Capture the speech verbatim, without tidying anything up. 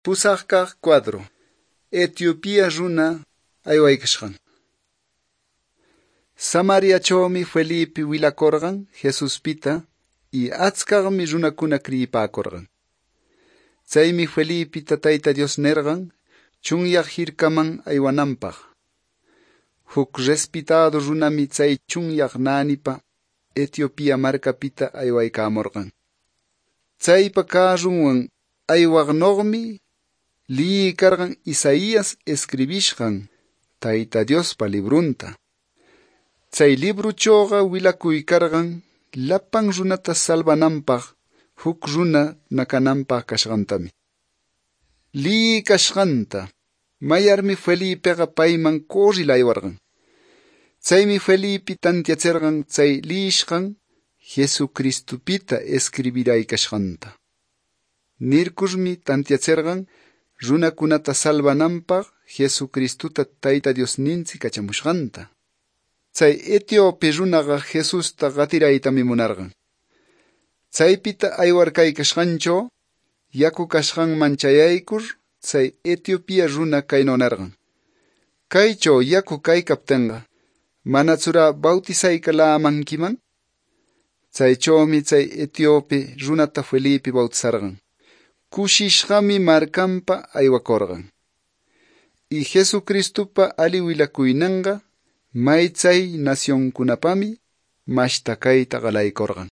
Pusaqkaq cuadro. Etiopía runa aywaykashqan. Samariachawmi Felipe willakorqan Jesuspita y achkaqmi runakuna kriyipakurqan. Chaymi Felipita Tayta Dios nerqan chunyaq hirkaman aywananpaq. Huk respetado runami chay chunyaq naanipa Etiopía markapita aywaykamurqan. Chaypa karunwan aywaqnoqmi liyiykarqan Isaías escribishqan Tayta Diospa librunta. Chay libruchawqa willakuykarqan lapan runata salvananpaq huk runa nakananpaq kashqantami. Liyikashqanta mayarmi Felipeqa payman kurril aywarqan. Chaymi Felipe tantiachirqan chay liyishqan Jesucristupita escribiraykashqanta. Nirkurmi tantiachirqan runakunata salvananpaq Jesucristuta Tayta Diosninchik kachamushqanta. Chay Etiope runaqa Jesusta qatiraytami munarqan. Chaypita aywarkaykashqanchaw yaku kashqanman chayaykur chay Etiopía runa kayno nerqan: Kaychaw yaku kaykaptinqa manachura bautisaykalamankiman? Chaychawmi chay Etiope runata Felipe bautizarqan. Kushishqami markanpa aywakurqan. Y Jesucristupa ali willakuyninqa maychay nacionkunapami mashtakayta qalaykurqan.